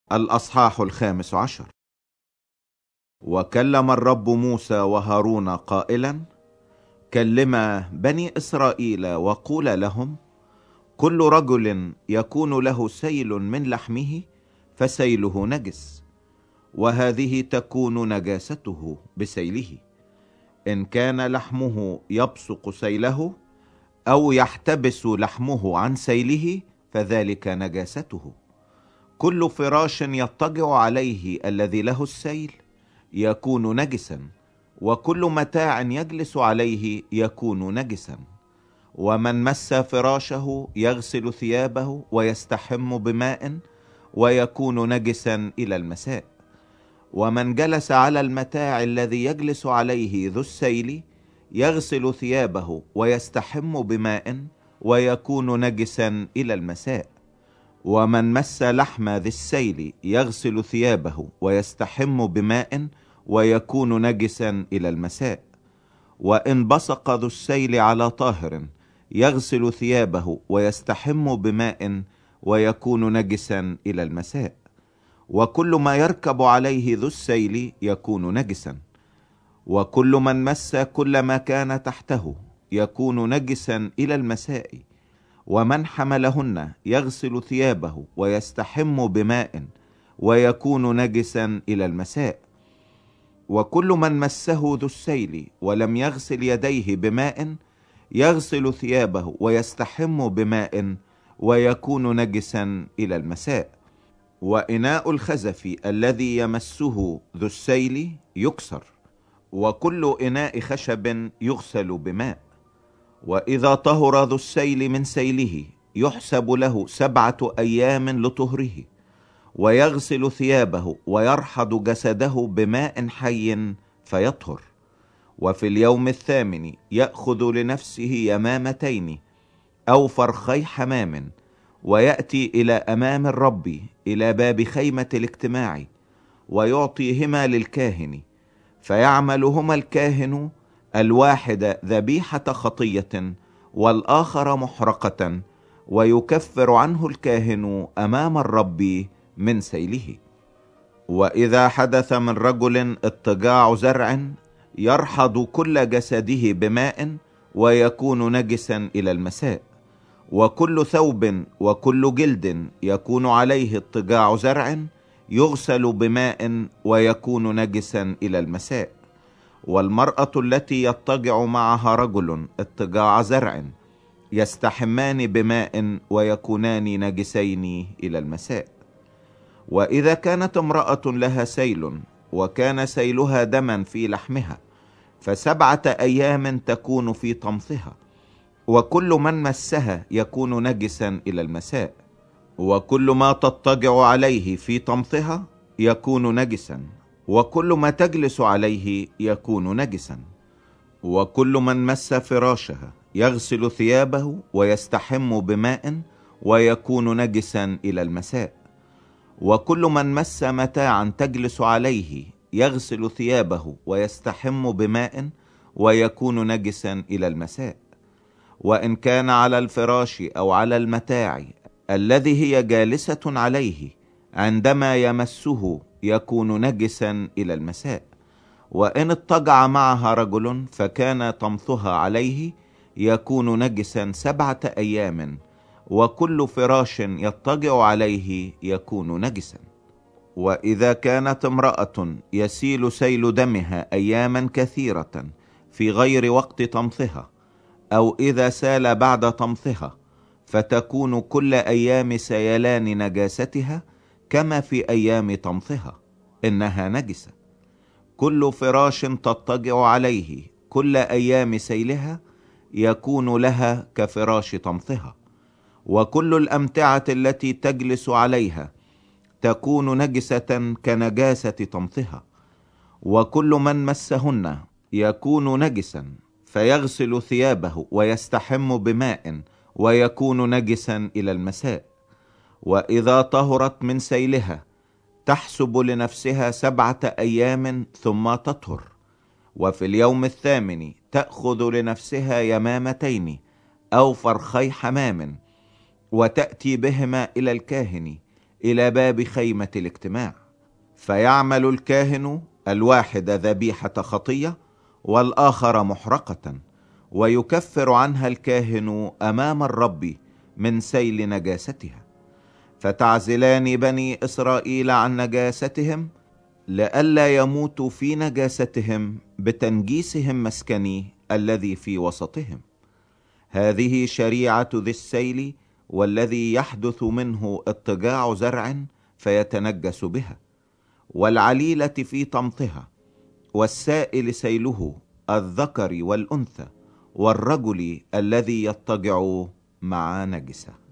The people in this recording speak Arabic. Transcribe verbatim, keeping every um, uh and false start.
الأصحاح الخامس عشر. وكلم الرب موسى وهارون قائلا: كلما بني إسرائيل وقول لهم: كل رجل يكون له سيل من لحمه فسيله نجس، وهذه تكون نجاسته بسيله. إن كان لحمه يبصق سيله أو يحتبس لحمه عن سيله فذلك نجاسته. كل فراش يضطجع عليه الذي له السيل يكون نجسا، وكل متاع يجلس عليه يكون نجسا. ومن مس فراشه يغسل ثيابه ويستحم بماء ويكون نجسا إلى المساء. ومن جلس على المتاع الذي يجلس عليه ذو السيل يغسل ثيابه ويستحم بماء ويكون نجسا إلى المساء. ومن مس لحم ذي السيل يغسل ثيابه ويستحم بماء ويكون نجسا إلى المساء. وإن بصق ذو السيل على طاهر يغسل ثيابه ويستحم بماء ويكون نجسا إلى المساء. وكل ما يركب عليه ذو السيل يكون نجسا. وكل من مس كل ما كان تحته يكون نجسا إلى المساء. ومن حملهن يغسل ثيابه ويستحم بماء ويكون نجسا إلى المساء. وكل من مسه ذو السيل ولم يغسل يديه بماء يغسل ثيابه ويستحم بماء ويكون نجسا إلى المساء. وإناء الخزف الذي يمسه ذو السيل يكسر، وكل إناء خشب يغسل بماء. وإذا طهر ذو السيل من سيله يحسب له سبعة أيام لطهره، ويغسل ثيابه ويرحض جسده بماء حي فيطهر. وفي اليوم الثامن يأخذ لنفسه يمامتين أو فرخي حمام، ويأتي إلى أمام الرب إلى باب خيمة الاجتماع، ويعطيهما للكاهن، فيعملهما الكاهن الواحد ذبيحة خطية والآخر محرقة، ويكفر عنه الكاهن أمام الرب من سيله. وإذا حدث من رجل اضطجاع زرع يرحض كل جسده بماء ويكون نجسا إلى المساء. وكل ثوب وكل جلد يكون عليه اضطجاع زرع يغسل بماء ويكون نجسا إلى المساء. والمرأة التي يضطجع معها رجل اضطجاع زرع يستحمان بماء ويكونان نجسين إلى المساء. وإذا كانت امرأة لها سيل وكان سيلها دما في لحمها فسبعة أيام تكون في طمثها، وكل من مسها يكون نجسا إلى المساء. وكل ما تضطجع عليه في طمثها يكون نجسا، وكل ما تجلس عليه يكون نجسا. وكل من مس فراشها يغسل ثيابه ويستحم بماء ويكون نجسا إلى المساء. وكل من مس متاعا تجلس عليه يغسل ثيابه ويستحم بماء ويكون نجسا إلى المساء. وإن كان على الفراش أو على المتاع الذي هي جالسة عليه عندما يمسه يكون نجسا إلى المساء. وإن اضطجع معها رجل فكان طمثها عليه يكون نجسا سبعة أيام، وكل فراش يضطجع عليه يكون نجسا. وإذا كانت امرأة يسيل سيل دمها أياما كثيرة في غير وقت طمثها، أو إذا سال بعد طمثها، فتكون كل أيام سيلان نجاستها كما في أيام طمثها، إنها نجسة. كل فراش تضطجع عليه كل أيام سيلها يكون لها كفراش طمثها. وكل الأمتعة التي تجلس عليها تكون نجسة كنجاسة طمثها. وكل من مسهن يكون نجسا، فيغسل ثيابه ويستحم بماء ويكون نجسا إلى المساء. وإذا طهرت من سيلها تحسب لنفسها سبعة أيام ثم تطهر. وفي اليوم الثامن تأخذ لنفسها يمامتين أو فرخي حمام، وتأتي بهما إلى الكاهن إلى باب خيمة الاجتماع، فيعمل الكاهن الواحد ذبيحة خطية والآخر محرقة، ويكفر عنها الكاهن أمام الرب من سيل نجاستها. فتعزلان بني إسرائيل عن نجاستهم لئلا يموتوا في نجاستهم بتنجيسهم مسكني الذي في وسطهم. هذه شريعة ذي السيل، والذي يحدث منه اضطجاع زرع فيتنجس بها، والعليلة في طمطها، والسائل سيله، الذكر والأنثى، والرجل الذي يضطجع مع نجسه.